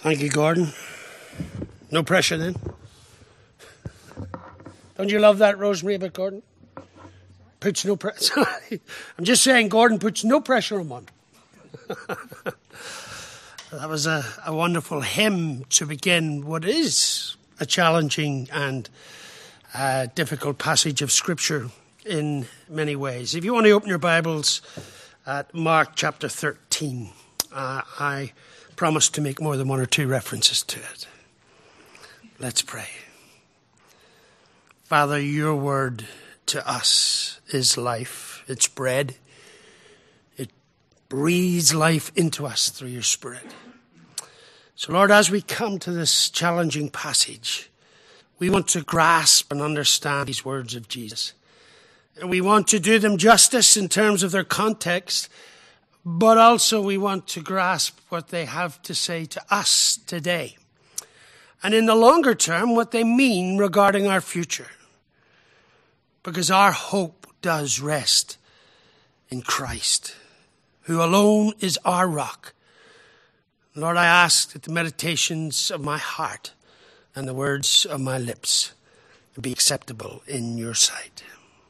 Thank you, Gordon. No pressure then. Don't you love that, Rosemary, about Gordon? Puts no pressure. I'm just saying Gordon puts no pressure on one. That was a wonderful hymn to begin what is a challenging and difficult passage of Scripture in many ways. If you want to open your Bibles at Mark chapter 13, I promise to make more than one or two references to it. Let's pray. Father, your word to us is life. It's bread. It breathes life into us through your Spirit. So, Lord, as we come to this challenging passage, we want to grasp and understand these words of Jesus. And we want to do them justice in terms of their context, but also we want to grasp what they have to say to us today. And in the longer term, what they mean regarding our future. Because our hope does rest in Christ, who alone is our rock. Lord, I ask that the meditations of my heart and the words of my lips be acceptable in your sight.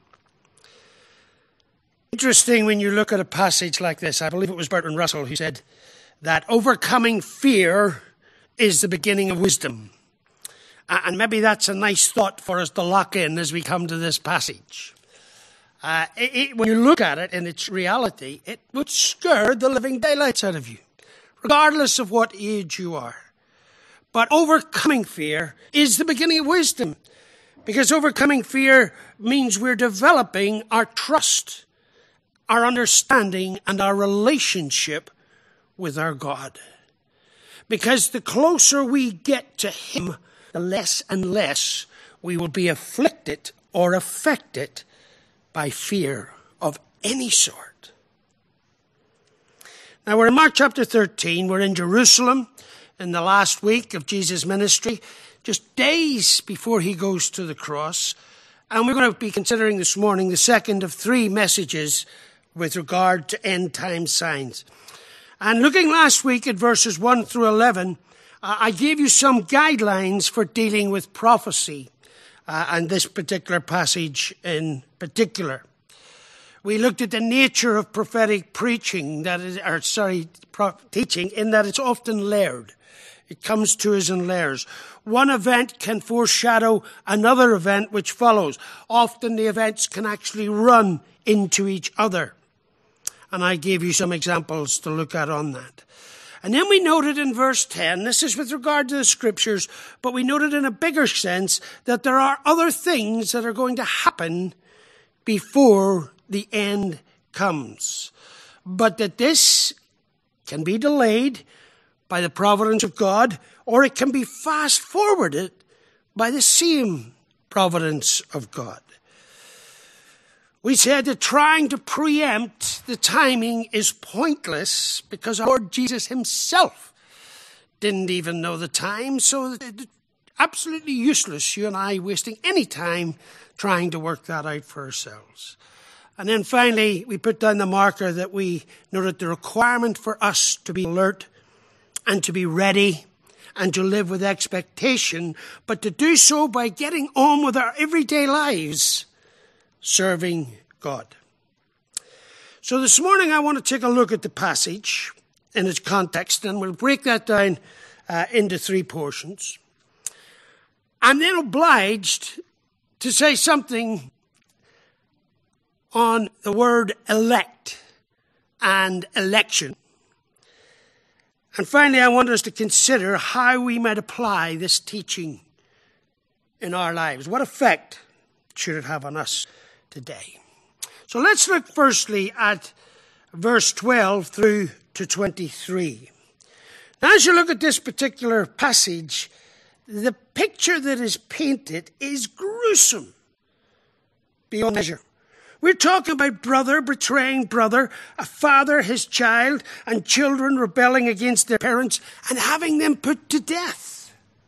Interesting when you look at a passage like this. I believe it was Bertrand Russell who said that overcoming fear is the beginning of wisdom. And maybe that's a nice thought for us to lock in as we come to this passage. When you look at it in its reality, it would scare the living daylights out of you, regardless of what age you are. But overcoming fear is the beginning of wisdom, because overcoming fear means we're developing our trust, our understanding, and our relationship with our God. Because the closer we get to Him, the less and less we will be afflicted or affected by fear of any sort. Now we're in Mark chapter 13. We're in Jerusalem in the last week of Jesus' ministry, just days before he goes to the cross. And we're going to be considering this morning the second of three messages with regard to end time signs. And looking last week at verses 1 through 11, I gave you some guidelines for dealing with prophecy and this particular passage in particular. We looked at the nature of prophetic preaching, teaching, in that it's often layered. It comes to us in layers. One event can foreshadow another event which follows. Often the events can actually run into each other. And I gave you some examples to look at on that. And then we noted in verse 10, this is with regard to the Scriptures, but we noted in a bigger sense that there are other things that are going to happen before the end comes. But that this can be delayed by the providence of God, or it can be fast forwarded by the same providence of God. We said that trying to preempt the timing is pointless because our Lord Jesus himself didn't even know the time, so it's absolutely useless, you and I, wasting any time trying to work that out for ourselves. And then finally, we put down the marker that we noted the requirement for us to be alert and to be ready and to live with expectation, but to do so by getting on with our everyday lives, serving God. So this morning I want to take a look at the passage in its context, and we'll break that down into three portions. I'm then obliged to say something on the word elect and election. And finally, I want us to consider how we might apply this teaching in our lives. What effect should it have on us today? So let's look firstly at verse 12 through to 23. Now, as you look at this particular passage, the picture that is painted is gruesome beyond measure. We're talking about brother betraying brother, a father his child, and children rebelling against their parents and having them put to death.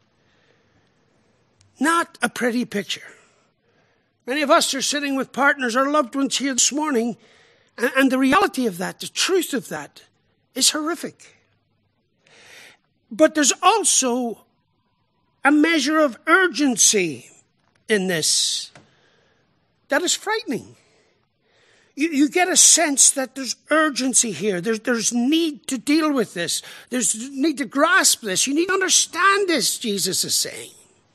Not a pretty picture. Many of us are sitting with partners or loved ones here this morning, and the reality of that, the truth of that, is horrific. But there's also a measure of urgency in this that is frightening. You get a sense that there's urgency here. There's need to deal with this. There's need to grasp this. You need to understand this, Jesus is saying.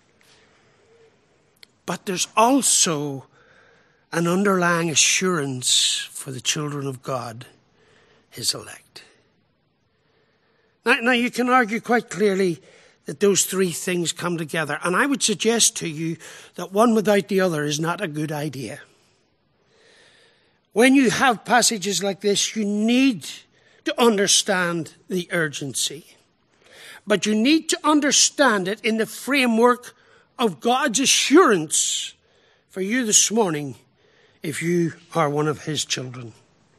But there's also an underlying assurance for the children of God, his elect. Now you can argue quite clearly that those three things come together. And I would suggest to you that one without the other is not a good idea. When you have passages like this, you need to understand the urgency. But you need to understand it in the framework of God's assurance for you this morning if you are one of his children.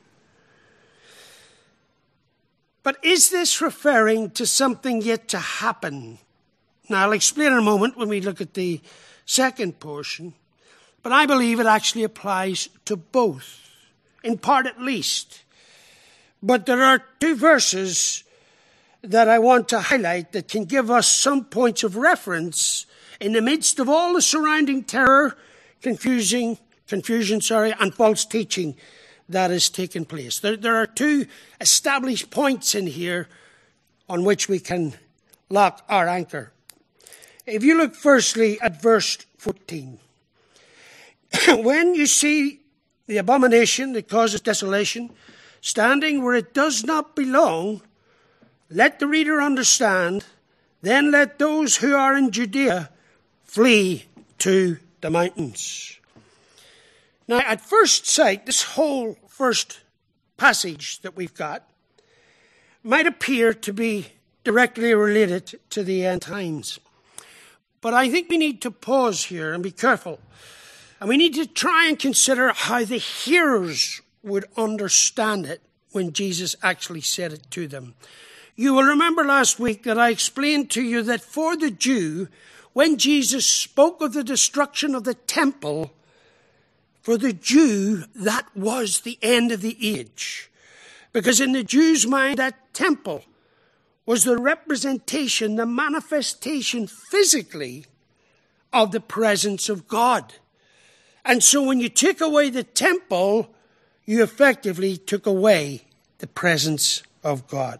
But is this referring to something yet to happen? Now, I'll explain in a moment when we look at the second portion. But I believe it actually applies to both. In part at least. But there are two verses that I want to highlight that can give us some points of reference in the midst of all the surrounding terror, confusion, and false teaching that has taken place. There are two established points in here on which we can lock our anchor. If you look firstly at verse 14. When you see the abomination that causes desolation, standing where it does not belong, let the reader understand, then let those who are in Judea flee to the mountains. Now, at first sight, this whole first passage that we've got might appear to be directly related to the end times. But I think we need to pause here and be careful. And we need to try and consider how the hearers would understand it when Jesus actually said it to them. You will remember last week that I explained to you that for the Jew, when Jesus spoke of the destruction of the temple, for the Jew, that was the end of the age. Because in the Jew's mind, that temple was the representation, the manifestation physically of the presence of God. And so when you took away the temple, you effectively took away the presence of God.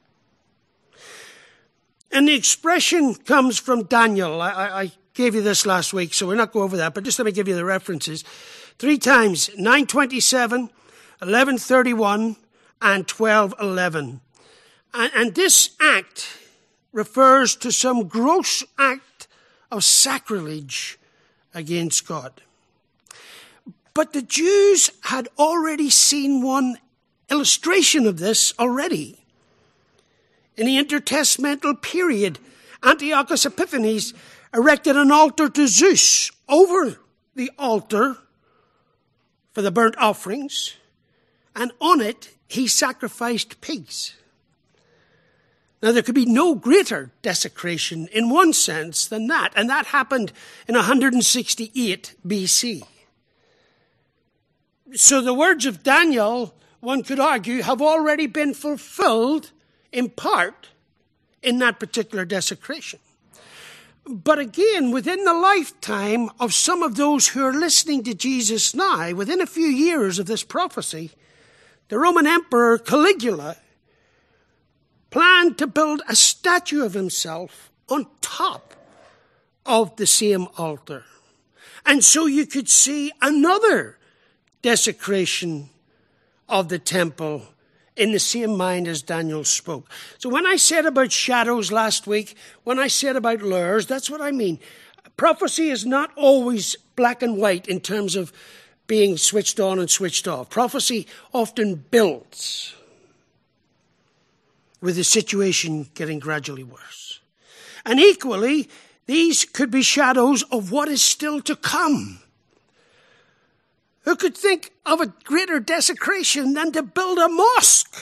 And the expression comes from Daniel. I gave you this last week, so we're not going over that, but just let me give you the references. 3 times, 9:27, 11:31, and 12:11. And this act refers to some gross act of sacrilege against God. But the Jews had already seen one illustration of this already. In the intertestamental period, Antiochus Epiphanes erected an altar to Zeus. Over the altar for the burnt offerings, and on it he sacrificed pigs. Now there could be no greater desecration in one sense than that, and that happened in 168 BC. So the words of Daniel, one could argue, have already been fulfilled in part in that particular desecration. But again, within the lifetime of some of those who are listening to Jesus now, within a few years of this prophecy, the Roman Emperor Caligula planned to build a statue of himself on top of the same altar. And so you could see another desecration of the temple in the same mind as Daniel spoke. So when I said about shadows last week, when I said about lures, that's what I mean. Prophecy is not always black and white in terms of being switched on and switched off. Prophecy often builds with the situation getting gradually worse. And equally, these could be shadows of what is still to come. Who could think of a greater desecration than to build a mosque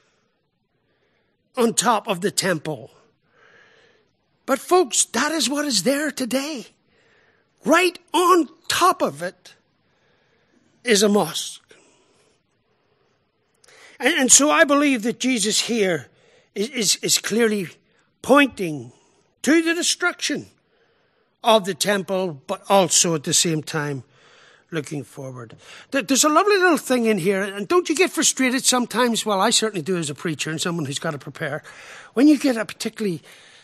on top of the temple? But folks, that is what is there today. Right on top of it is a mosque. And so I believe that Jesus here is clearly pointing to the destruction of the temple, but also at the same time looking forward. There's a lovely little thing in here, and don't you get frustrated sometimes? Well, I certainly do as a preacher and someone who's got to prepare. When you get a particularly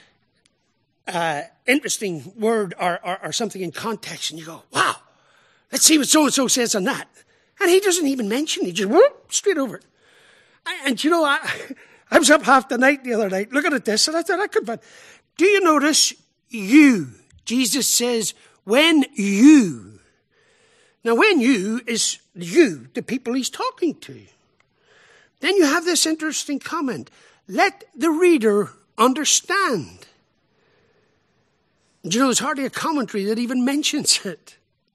interesting word or something in context and you go, wow, let's see what so-and-so says on that. And he doesn't even mention it. He just whoop, straight over it. And you know, I was up half the night the other night looking at this, and I thought I could, but do you notice you? Jesus says, when you. Now, when you is you, the people he's talking to. Then you have this interesting comment. Let the reader understand. And you know, there's hardly a commentary that even mentions it.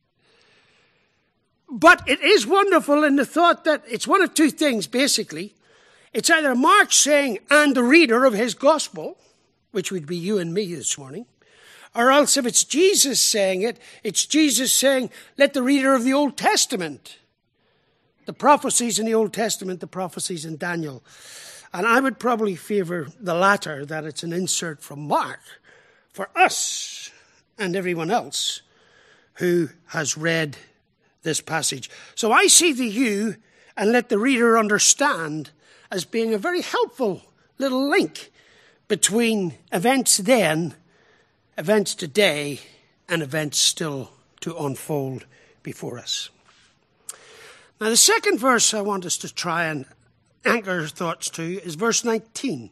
But it is wonderful in the thought that it's one of two things, basically. It's either Mark saying, and the reader of his gospel, which would be you and me this morning, or else if it's Jesus saying it, it's Jesus saying, let the reader of the Old Testament, the prophecies in the Old Testament, the prophecies in Daniel. And I would probably favor the latter, that it's an insert from Mark for us and everyone else who has read this passage. So I see the you and let the reader understand as being a very helpful little link between events then, events today, and events still to unfold before us. Now, the second verse I want us to try and anchor our thoughts to is verse 19.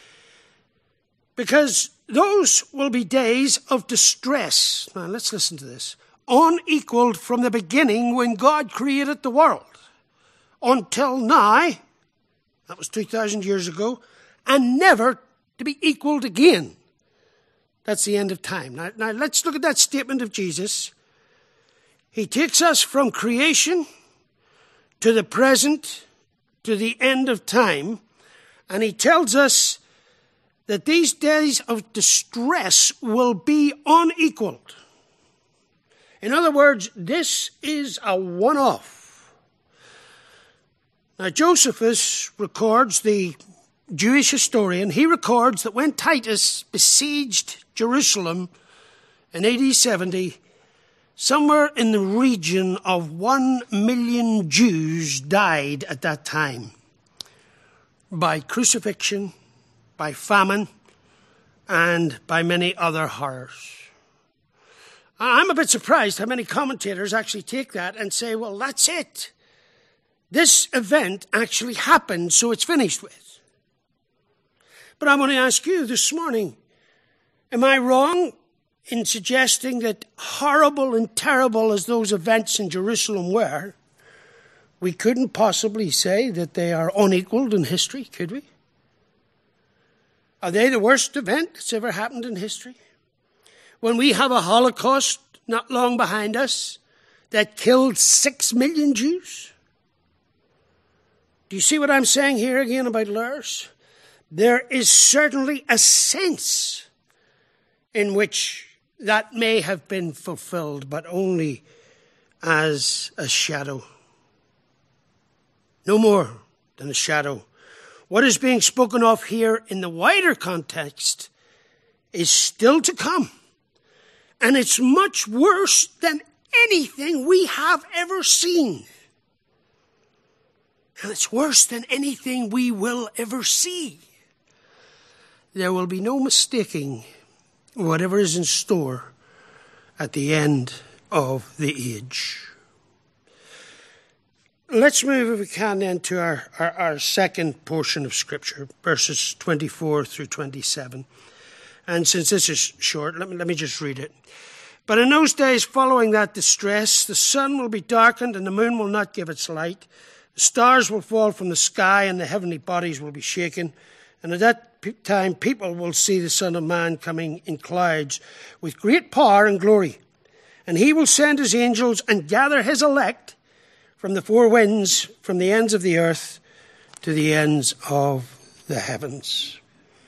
Because those will be days of distress. Now, let's listen to this. Unequaled from the beginning when God created the world. Until now, that was 2,000 years ago, and never to be equaled again. That's the end of time. Now let's look at that statement of Jesus. He takes us from creation to the present, to the end of time, and he tells us that these days of distress will be unequaled. In other words, this is a one-off. Now, Josephus records, the Jewish historian, he records that when Titus besieged Jerusalem in AD 70, somewhere in the region of 1 million Jews died at that time by crucifixion, by famine, and by many other horrors. I'm a bit surprised how many commentators actually take that and say, well, that's it. This event actually happened, so it's finished with. But I want to ask you this morning, am I wrong in suggesting that horrible and terrible as those events in Jerusalem were, we couldn't possibly say that they are unequaled in history, could we? Are they the worst event that's ever happened in history? When we have a Holocaust not long behind us that killed 6 million Jews? Do you see what I'm saying here again about Lurs? There is certainly a sense in which that may have been fulfilled, but only as a shadow. No more than a shadow. What is being spoken of here in the wider context is still to come. And it's much worse than anything we have ever seen. And it's worse than anything we will ever see. There will be no mistaking whatever is in store at the end of the age. Let's move, if we can, then to our second portion of Scripture, verses 24 through 27. And since this is short, let me just read it. But in those days following that distress, the sun will be darkened and the moon will not give its light. The stars will fall from the sky and the heavenly bodies will be shaken. And at that time, people will see the Son of Man coming in clouds with great power and glory. And he will send his angels and gather his elect from the four winds, from the ends of the earth to the ends of the heavens.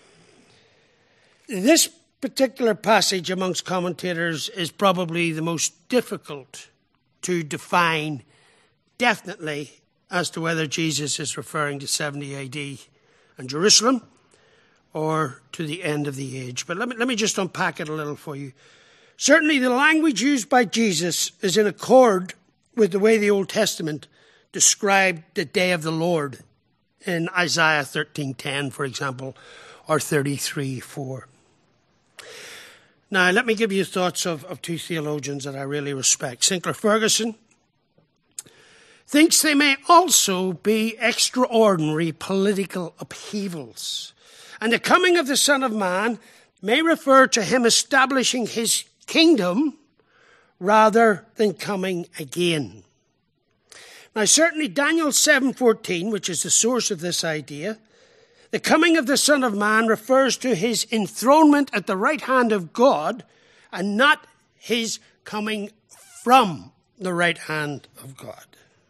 This particular passage amongst commentators is probably the most difficult to define definitely as to whether Jesus is referring to 70 AD and Jerusalem, or to the end of the age. But let me just unpack it a little for you. Certainly the language used by Jesus is in accord with the way the Old Testament described the day of the Lord in Isaiah 13:10, for example, or 33:4. Now, let me give you thoughts of two theologians that I really respect. Sinclair Ferguson thinks they may also be extraordinary political upheavals, and the coming of the Son of Man may refer to him establishing his kingdom rather than coming again. Now, certainly Daniel 7:14, which is the source of this idea, the coming of the Son of Man refers to his enthronement at the right hand of God and not his coming from the right hand of God.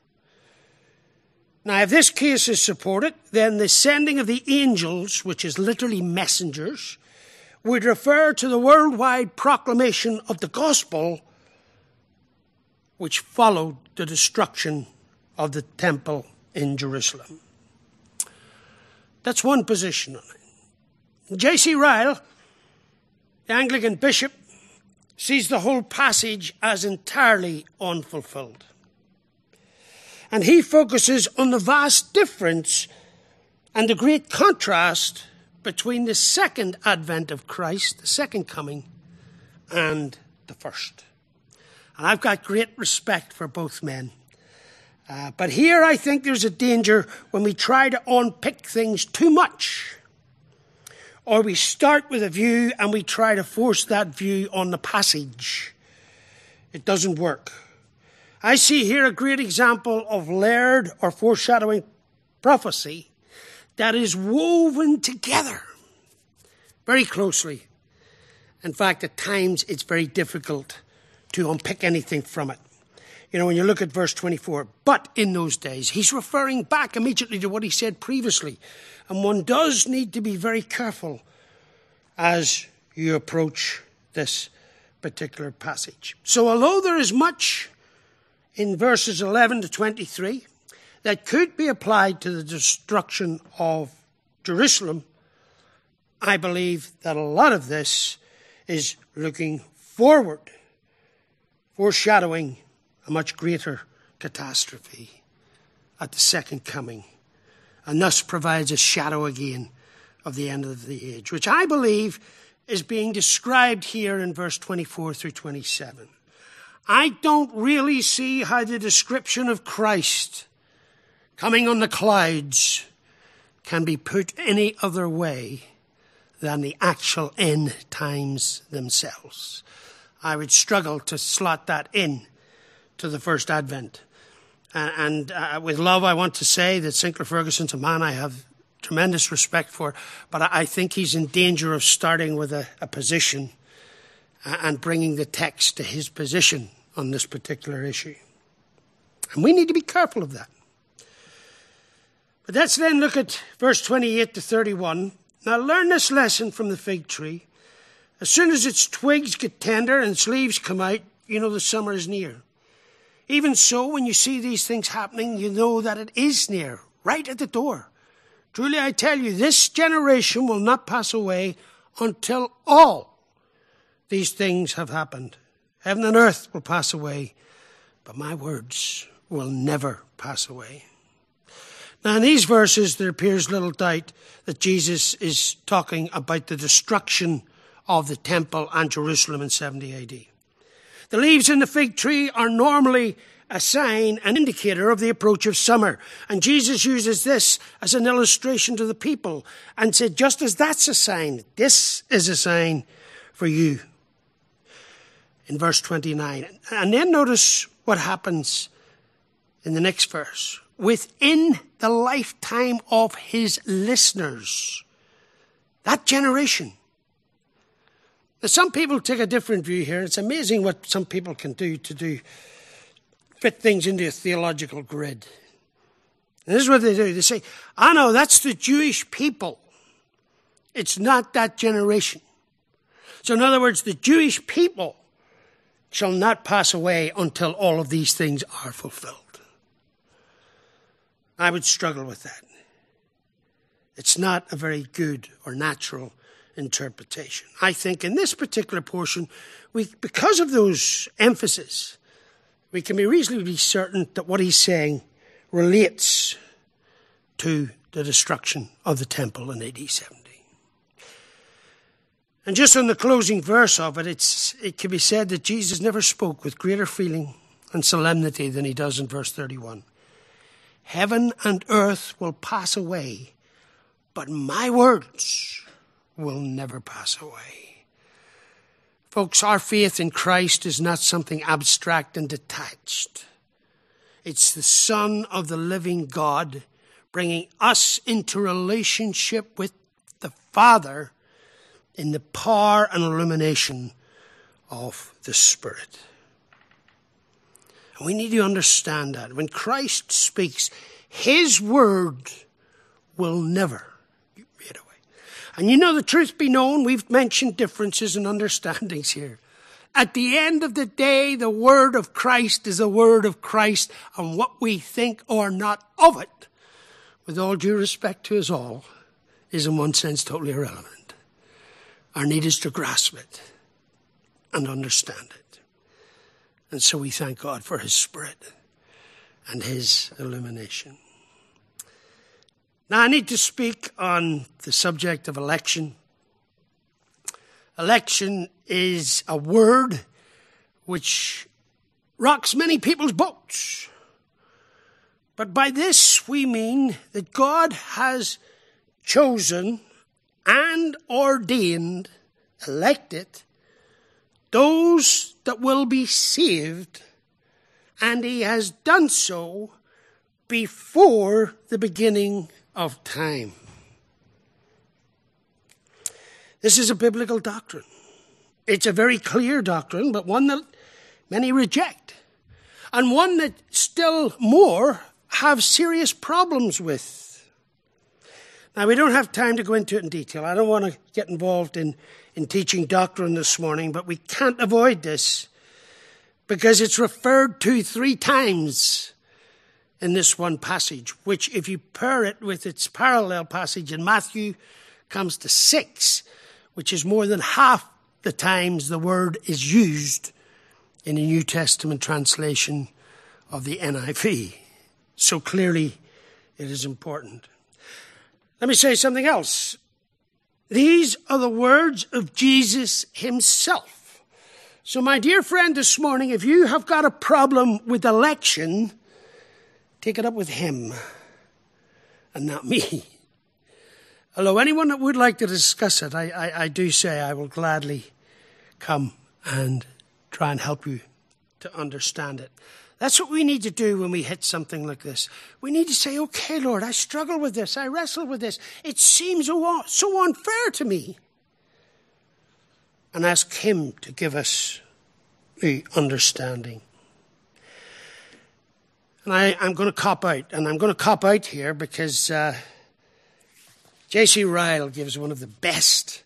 Now, if this case is supported, then the sending of the angels, which is literally messengers, would refer to the worldwide proclamation of the gospel, which followed the destruction of the temple in Jerusalem. That's one position on it. J.C. Ryle, the Anglican bishop, sees the whole passage as entirely unfulfilled. And he focuses on the vast difference and the great contrast between the second advent of Christ, the second coming, and the first. And I've got great respect for both men. But here I think there's a danger when we try to unpick things too much. Or we start with a view and we try to force that view on the passage. It doesn't work. I see here a great example of layered or foreshadowing prophecy that is woven together very closely. In fact, at times it's very difficult to unpick anything from it. You know, when you look at verse 24, but in those days, he's referring back immediately to what he said previously. And one does need to be very careful as you approach this particular passage. So although there is much in verses 11 to 23 that could be applied to the destruction of Jerusalem, I believe that a lot of this is looking forward, foreshadowing a much greater catastrophe at the second coming, and thus provides a shadow again of the end of the age, which I believe is being described here in verse 24 through 27. I don't really see how the description of Christ coming on the clouds can be put any other way than the actual end times themselves. I would struggle to slot that in to the first advent. And with love, I want to say that Sinclair Ferguson's a man I have tremendous respect for, but I think he's in danger of starting with a position and bringing the text to his position on this particular issue. And we need to be careful of that. But let's then look at verse 28 to 31. Now learn this lesson from the fig tree. As soon as its twigs get tender and its leaves come out, you know the summer is near. Even so, when you see these things happening, you know that it is near, right at the door. Truly I tell you, this generation will not pass away until all these things have happened. Heaven and earth will pass away, but my words will never pass away. Now in these verses, there appears little doubt that Jesus is talking about the destruction of the temple and Jerusalem in 70 AD. The leaves in the fig tree are normally a sign, an indicator of the approach of summer. And Jesus uses this as an illustration to the people and said, just as that's a sign, this is a sign for you. In verse 29. And then notice what happens in the next verse. Within the lifetime of his listeners. That generation. Now, some people take a different view here. It's amazing what some people can do to fit things into a theological grid. And this is what they do. They say, no, that's the Jewish people. It's not that generation. So in other words, the Jewish people shall not pass away until all of these things are fulfilled. I would struggle with that. It's not a very good or natural interpretation. I think in this particular portion, because of those emphases, we can be reasonably certain that what he's saying relates to the destruction of the temple in AD 70. And just on the closing verse of it, it can be said that Jesus never spoke with greater feeling and solemnity than he does in verse 31. Heaven and earth will pass away, but my words will never pass away. Folks, our faith in Christ is not something abstract and detached. It's the Son of the living God bringing us into relationship with the Father in the power and illumination of the Spirit. And we need to understand that. When Christ speaks, his word will never fade away. And you know, the truth be known, we've mentioned differences in understandings here. At the end of the day, the word of Christ is the word of Christ, and what we think or not of it, with all due respect to us all, is in one sense totally irrelevant. Our need is to grasp it and understand it. And so we thank God for his Spirit and his illumination. Now I need to speak on the subject of election. Election is a word which rocks many people's boats. But by this we mean that God has chosen and ordained, elected, those that will be saved, and he has done so before the beginning of time. This is a biblical doctrine. It's a very clear doctrine, but one that many reject, and one that still more have serious problems with. Now, we don't have time to go into it in detail. I don't want to get involved in teaching doctrine this morning, but we can't avoid this because it's referred to 3 times in this one passage, which if you pair it with its parallel passage in Matthew, comes to 6, which is more than half the times the word is used in the New Testament translation of the NIV. So clearly it is important. Let me say something else. These are the words of Jesus himself. So my dear friend, this morning, if you have got a problem with election, take it up with him and not me. Although anyone that would like to discuss it, I do say I will gladly come and try and help you to understand it. That's what we need to do when we hit something like this. We need to say, okay, Lord, I struggle with this. I wrestle with this. It seems so unfair to me. And ask him to give us the understanding. And I'm going to cop out. And I'm going to cop out here because J.C. Ryle gives one of the best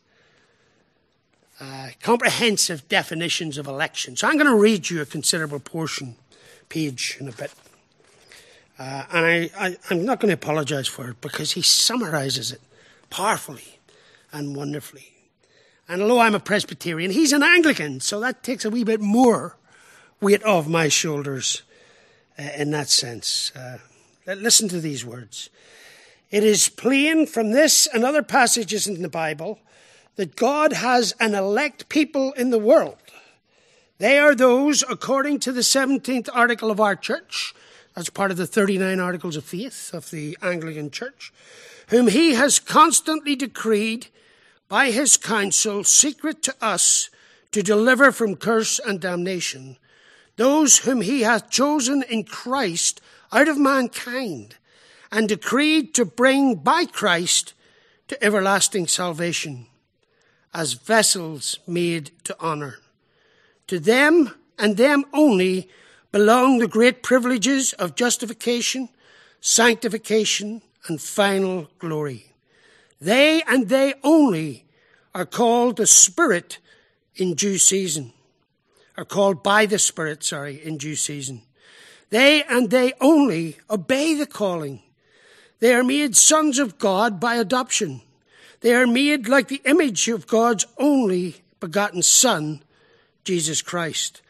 comprehensive definitions of election. So I'm going to read you a considerable page in a bit. And I'm not going to apologize for it because he summarizes it powerfully and wonderfully. And although I'm a Presbyterian, he's an Anglican, so that takes a wee bit more weight off my shoulders in that sense. Listen to these words. It is plain from this and other passages in the Bible that God has an elect people in the world. They are those, according to the 17th article of our church, that's part of the 39 articles of faith of the Anglican Church, whom he has constantly decreed by his counsel, secret to us, to deliver from curse and damnation, those whom he hath chosen in Christ out of mankind, and decreed to bring by Christ to everlasting salvation, as vessels made to honour. To them, and them only, belong the great privileges of justification, sanctification, and final glory. They and they only are called the Spirit in due season. Are called by the Spirit, in due season. They and they only obey the calling. They are made sons of God by adoption. They are made like the image of God's only begotten Son, Jesus Christ.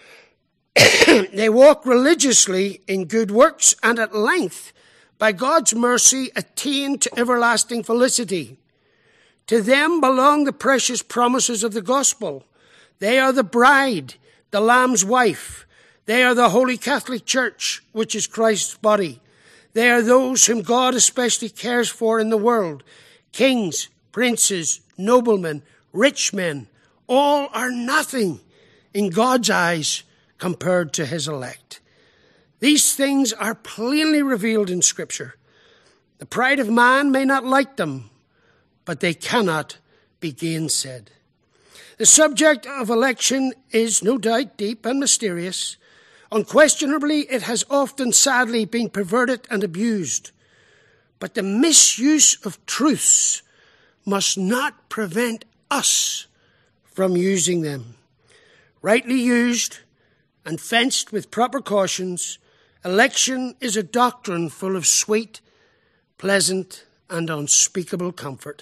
They walk religiously in good works and at length, by God's mercy, attain to everlasting felicity. To them belong the precious promises of the gospel. They are the bride, the Lamb's wife. They are the Holy Catholic Church, which is Christ's body. They are those whom God especially cares for in the world. Kings, princes, noblemen, rich men, all are nothing in God's eyes compared to his elect. These things are plainly revealed in Scripture. The pride of man may not like them, but they cannot be gainsaid. The subject of election is no doubt deep and mysterious. Unquestionably, it has often sadly been perverted and abused. But the misuse of truths must not prevent us from using them. Rightly used and fenced with proper cautions, election is a doctrine full of sweet, pleasant, and unspeakable comfort.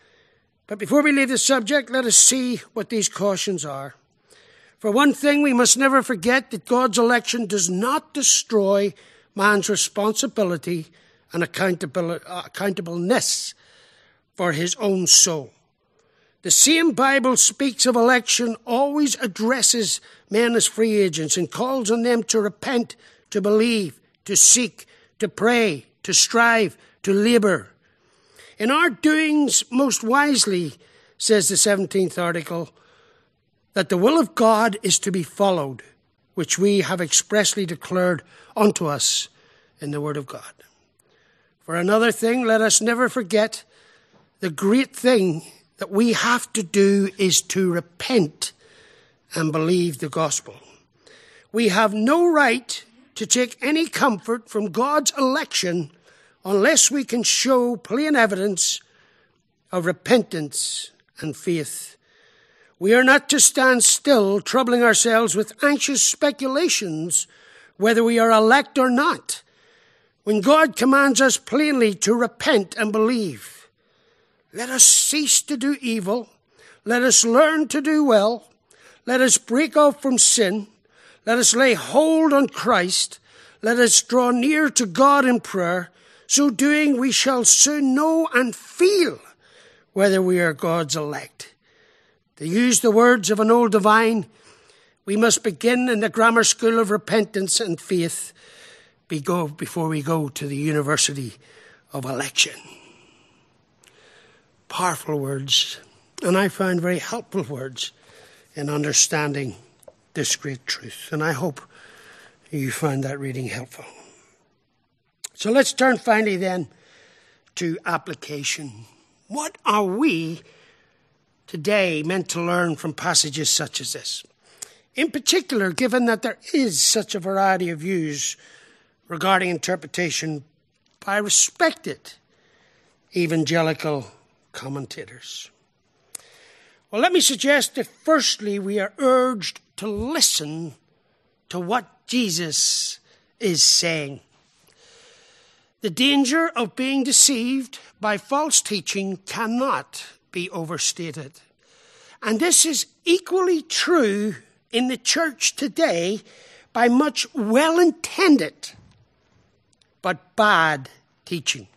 But before we leave the subject, let us see what these cautions are. For one thing, we must never forget that God's election does not destroy man's responsibility and accountableness for his own soul. The same Bible speaks of election, always addresses men as free agents and calls on them to repent, to believe, to seek, to pray, to strive, to labour. In our doings most wisely, says the 17th article, that the will of God is to be followed, which we have expressly declared unto us in the Word of God. For another thing, let us never forget the great thing that we have to do is to repent and believe the gospel. We have no right to take any comfort from God's election unless we can show plain evidence of repentance and faith. We are not to stand still, troubling ourselves with anxious speculations whether we are elect or not, when God commands us plainly to repent and believe. Let us cease to do evil. Let us learn to do well. Let us break off from sin. Let us lay hold on Christ. Let us draw near to God in prayer. So doing, we shall soon know and feel whether we are God's elect. To use the words of an old divine, we must begin in the grammar school of repentance and faith before we go to the university of election. Powerful words, and I find very helpful words in understanding this great truth. And I hope you find that reading helpful. So let's turn finally then to application. What are we today meant to learn from passages such as this? In particular, given that there is such a variety of views regarding interpretation by respected evangelical commentators. Well, let me suggest that firstly we are urged to listen to what Jesus is saying. The danger of being deceived by false teaching cannot be overstated. And this is equally true in the church today by much well-intended but bad teaching.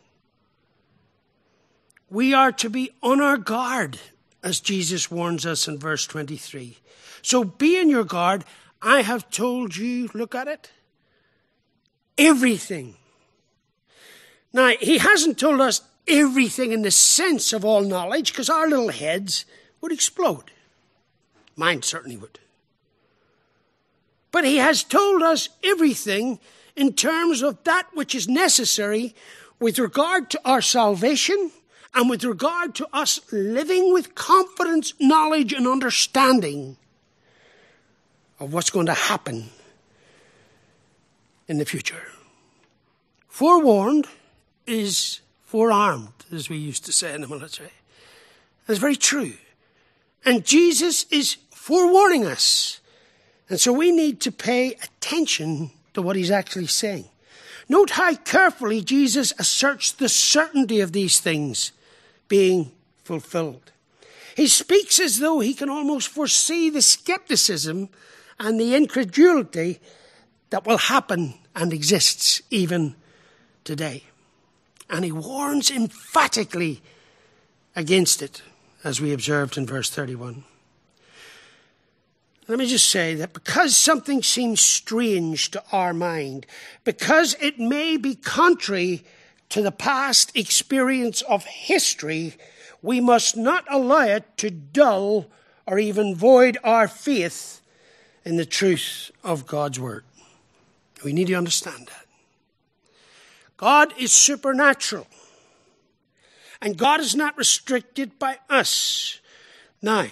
We are to be on our guard, as Jesus warns us in verse 23. So be on your guard. I have told you, look at it, everything. Now, he hasn't told us everything in the sense of all knowledge, because our little heads would explode. Mine certainly would. But he has told us everything in terms of that which is necessary with regard to our salvation and with regard to us living with confidence, knowledge, and understanding of what's going to happen in the future. Forewarned is forearmed, as we used to say in the military. That's very true. And Jesus is forewarning us. And so we need to pay attention to what he's actually saying. Note how carefully Jesus asserts the certainty of these things being fulfilled. He speaks as though he can almost foresee the skepticism and the incredulity that will happen and exists even today. And he warns emphatically against it, as we observed in verse 31. Let me just say that because something seems strange to our mind, because it may be contrary to the past experience of history, we must not allow it to dull or even void our faith in the truth of God's word. We need to understand that. God is supernatural, and God is not restricted by us. Now,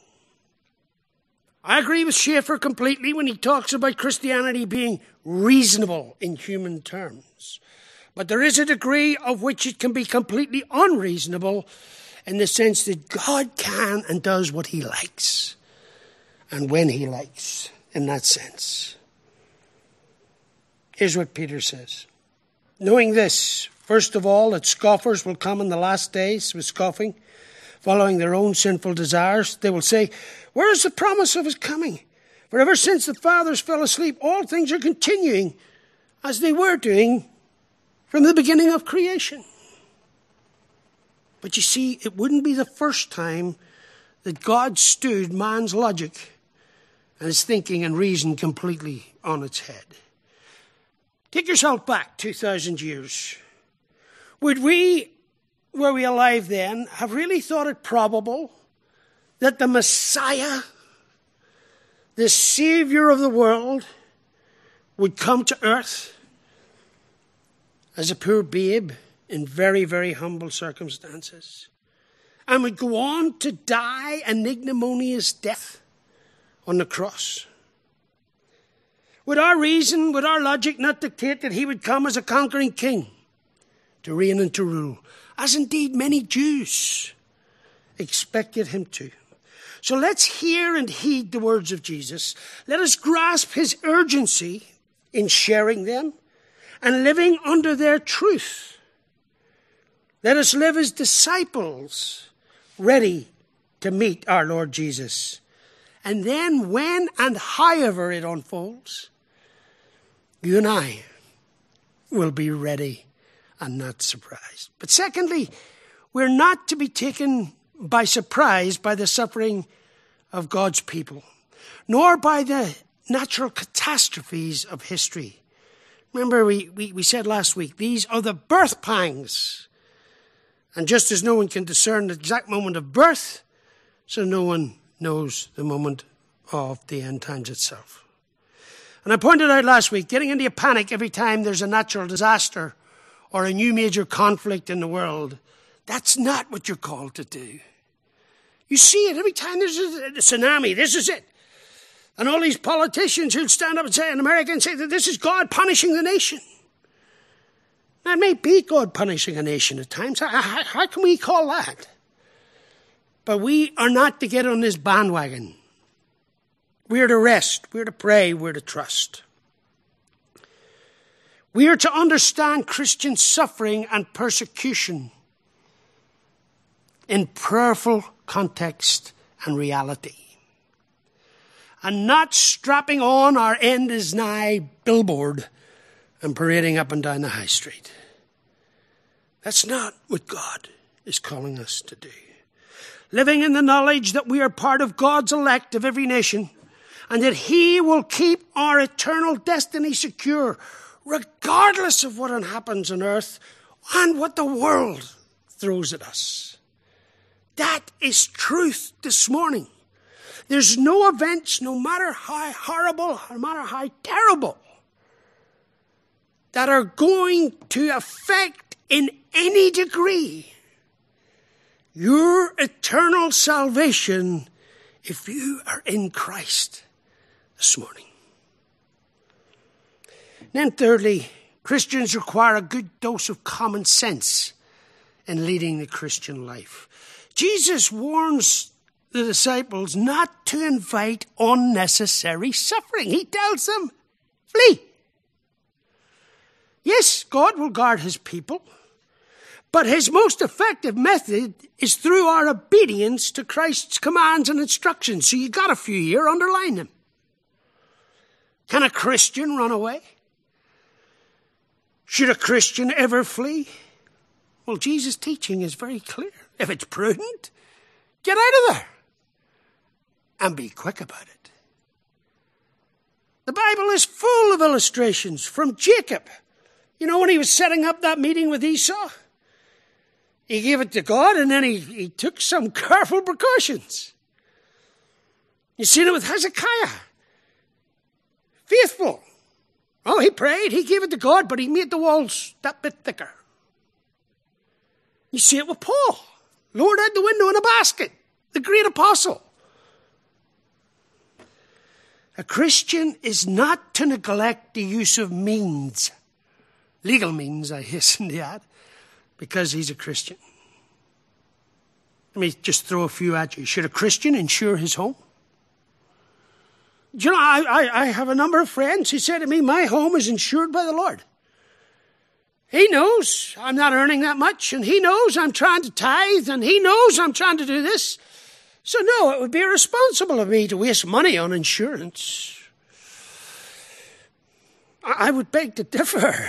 I agree with Schaeffer completely when he talks about Christianity being reasonable in human terms. But there is a degree of which it can be completely unreasonable in the sense that God can and does what he likes and when he likes, in that sense. Here's what Peter says. Knowing this, first of all, that scoffers will come in the last days with scoffing, following their own sinful desires. They will say, where is the promise of his coming? For ever since the fathers fell asleep, all things are continuing as they were doing from the beginning of creation. But you see, it wouldn't be the first time that God stood man's logic and his thinking and reason completely on its head. Take yourself back 2,000 years. Would we, were we alive then, have really thought it probable that the Messiah, the Savior of the world, would come to earth as a poor babe in very, very humble circumstances, and would go on to die an ignominious death on the cross? Would our reason, would our logic not dictate that he would come as a conquering king to reign and to rule, as indeed many Jews expected him to? So let's hear and heed the words of Jesus. Let us grasp his urgency in sharing them and living under their truth. Let us live as disciples, ready to meet our Lord Jesus. And then when and however it unfolds, you and I will be ready and not surprised. But secondly, we're not to be taken by surprise by the suffering of God's people, nor by the natural catastrophes of history. Remember, we said last week, these are the birth pangs. And just as no one can discern the exact moment of birth, so no one knows the moment of the end times itself. And I pointed out last week, getting into a panic every time there's a natural disaster or a new major conflict in the world, that's not what you're called to do. You see it every time there's a tsunami. This is it. And all these politicians who'll stand up and say in America and say that this is God punishing the nation. Now, it may be God punishing a nation at times. How can we call that? But we are not to get on this bandwagon. We are to rest. We are to pray. We are to trust. We are to understand Christian suffering and persecution in prayerful context and reality, and not strapping on our end is nigh billboard and parading up and down the high street. That's not what God is calling us to do. Living in the knowledge that we are part of God's elect of every nation, and that he will keep our eternal destiny secure, regardless of what happens on earth and what the world throws at us. That is truth this morning. There's no events, no matter how horrible, no matter how terrible, that are going to affect in any degree your eternal salvation if you are in Christ this morning. Then thirdly, Christians require a good dose of common sense in leading the Christian life. Jesus warns the disciples not to invite unnecessary suffering. He tells them, flee. Yes, God will guard his people, but his most effective method is through our obedience to Christ's commands and instructions. So you got a few here, underline them. Can a Christian run away? Should a Christian ever flee? Well, Jesus' teaching is very clear. If it's prudent, get out of there and be quick about it. The Bible is full of illustrations from Jacob. You know, when he was setting up that meeting with Esau, he gave it to God and then he took some careful precautions. You've seen it with Hezekiah. Faithful. Oh, he prayed, he gave it to God, but he made the walls that bit thicker. You see it with Paul. Lowered out the window in a basket. The great apostle. A Christian is not to neglect the use of means. Legal means, I hasten to add, because he's a Christian. Let me just throw a few at you. Should a Christian insure his home? You know, I have a number of friends who say to me, my home is insured by the Lord. He knows I'm not earning that much, and he knows I'm trying to tithe, and he knows I'm trying to do this. So no, it would be irresponsible of me to waste money on insurance. I would beg to differ.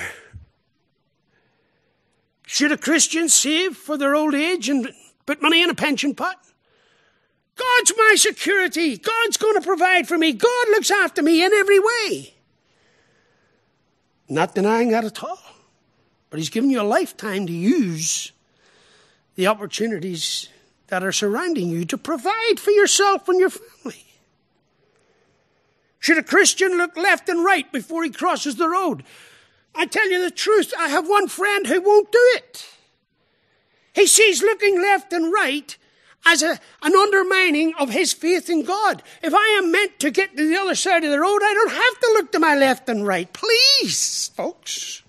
Should a Christian save for their old age and put money in a pension pot? God's my security. God's going to provide for me. God looks after me in every way. Not denying that at all. But he's given you a lifetime to use the opportunities that are surrounding you to provide for yourself and your family. Should a Christian look left and right before he crosses the road? I tell you the truth, I have one friend who won't do it. He sees looking left and right as an undermining of his faith in God. If I am meant to get to the other side of the road, I don't have to look to my left and right. Please, folks.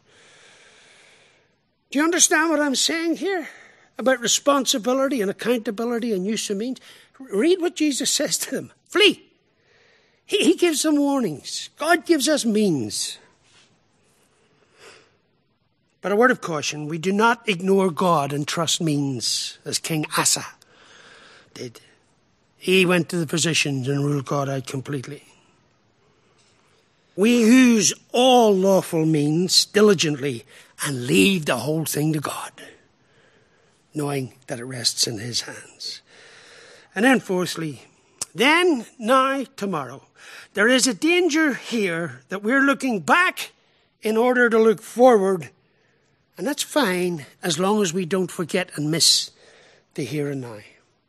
Do you understand what I'm saying here about responsibility and accountability and use of means? Read what Jesus says to them. Flee. He gives them warnings. God gives us means. But a word of caution, we do not ignore God and trust means as King Asa did. He went to the physicians and ruled God out completely. We use all lawful means diligently and leave the whole thing to God, knowing that it rests in his hands. And then fourthly, then, now, tomorrow. There is a danger here that we're looking back in order to look forward. And that's fine as long as we don't forget and miss the here and now.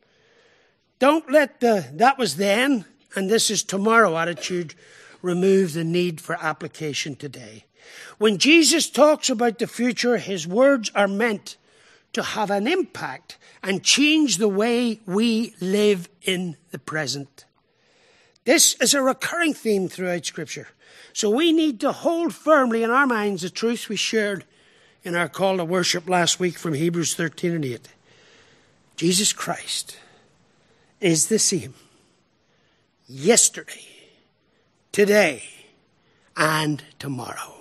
Don't let the that was then and this is tomorrow attitude remove the need for application today. When Jesus talks about the future, his words are meant to have an impact and change the way we live in the present. This is a recurring theme throughout Scripture. So we need to hold firmly in our minds the truth we shared in our call to worship last week from Hebrews 13 and 8. Jesus Christ is the same yesterday, today, and tomorrow.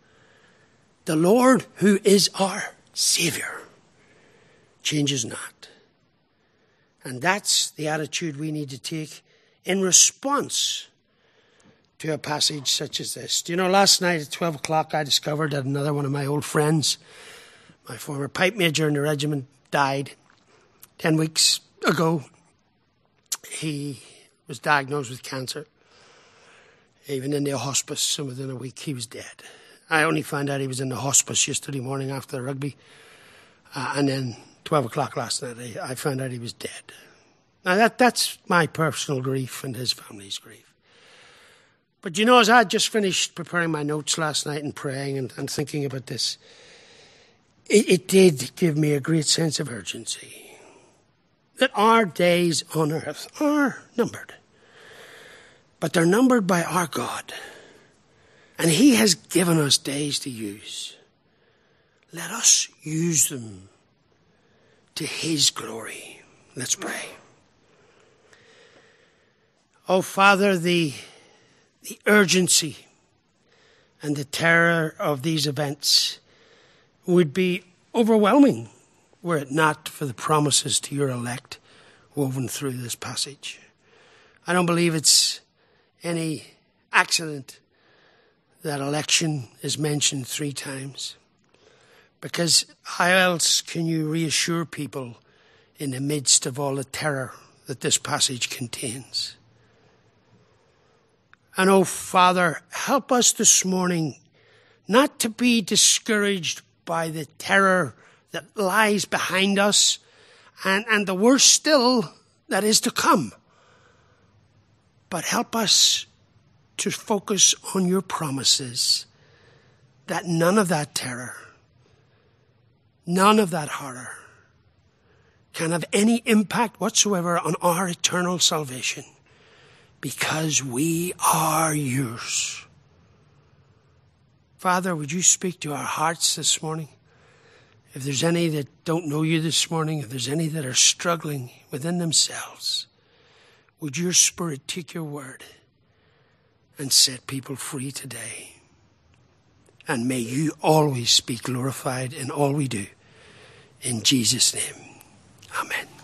The Lord, who is our Savior, changes not. And that's the attitude we need to take in response to a passage such as this. Do you know, last night at 12 o'clock I discovered that another one of my old friends, my former pipe major in the regiment, died 10 weeks ago. He was diagnosed with cancer. Even in the hospice, and within a week he was dead. I only found out he was in the hospice yesterday morning after the rugby. And then 12 o'clock last night I found out he was dead. Now that's my personal grief and his family's grief. But you know, as I had just finished preparing my notes last night and praying and thinking about this, it did give me a great sense of urgency. That our days on earth are numbered. But they're numbered by our God. And he has given us days to use. Let us use them to his glory. Let's pray. Oh, Father, the urgency and the terror of these events would be overwhelming were it not for the promises to your elect woven through this passage. I don't believe it's any accident that election is mentioned 3 times, because how else can you reassure people in the midst of all the terror that this passage contains? And oh, Father, help us this morning not to be discouraged by the terror that lies behind us and the worst still that is to come. But help us to focus on your promises that none of that terror, none of that horror can have any impact whatsoever on our eternal salvation, because we are yours. Father, would you speak to our hearts this morning? If there's any that don't know you this morning, if there's any that are struggling within themselves, would your Spirit take your word and set people free today? And may you always be glorified in all we do. In Jesus' name, amen.